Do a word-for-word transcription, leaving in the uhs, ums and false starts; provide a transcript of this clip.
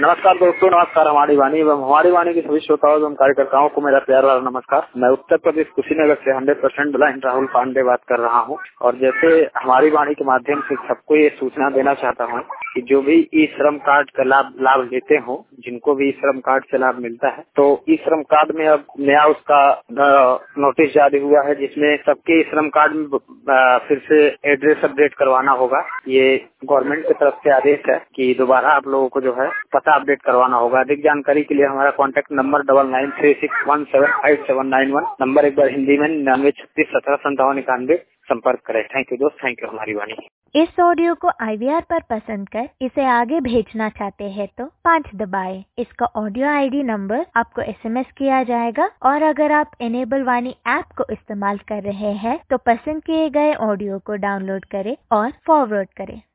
नमस्कार दोस्तों, नमस्कार हमारी वाणी एवं हमारी वाणी के सभी श्रोताओं एवं कार्यकर्ताओं को मेरा प्यार वाला नमस्कार। मैं उत्तर प्रदेश कुशीनगर से hundred percent blind Rahul Pandey बात कर रहा हूं और जैसे हमारी वाणी के माध्यम से सबको ये सूचना देना चाहता हूं कि जो भी ई श्रम कार्ड का लाभ लाभ लेते हो, जिनको भी ई श्रम कार्ड से लाभ मिलता है, तो ई श्रम कार्ड में अब नया उसका नोटिस जारी हुआ है जिसमें सबके ई श्रम कार्ड में फिर से एड्रेस अपडेट करवाना होगा। ये गवर्नमेंट की तरफ से आदेश है कि दोबारा आप लोगों को जो है पता अपडेट करवाना होगा। अधिक जानकारी के लिए हमारा contact number double nine three six one seven five seven nine one number एक बार हिंदी में निन्यानवे छत्तीस सत्रह संतावन इक्यानवे संपर्क करें। थैंक यू दोस्त, थैंक यू हमारी वाणी। इस ऑडियो को आई वी आर पर पसंद कर इसे आगे भेजना चाहते हैं तो पाँच दबाएं। इसका ऑडियो आई डी नंबर आपको एस एम एस किया जाएगा और अगर आप इनेबल वाणी ऐप को इस्तेमाल कर रहे हैं तो पसंद किए गए ऑडियो को डाउनलोड करें और फॉरवर्ड करें।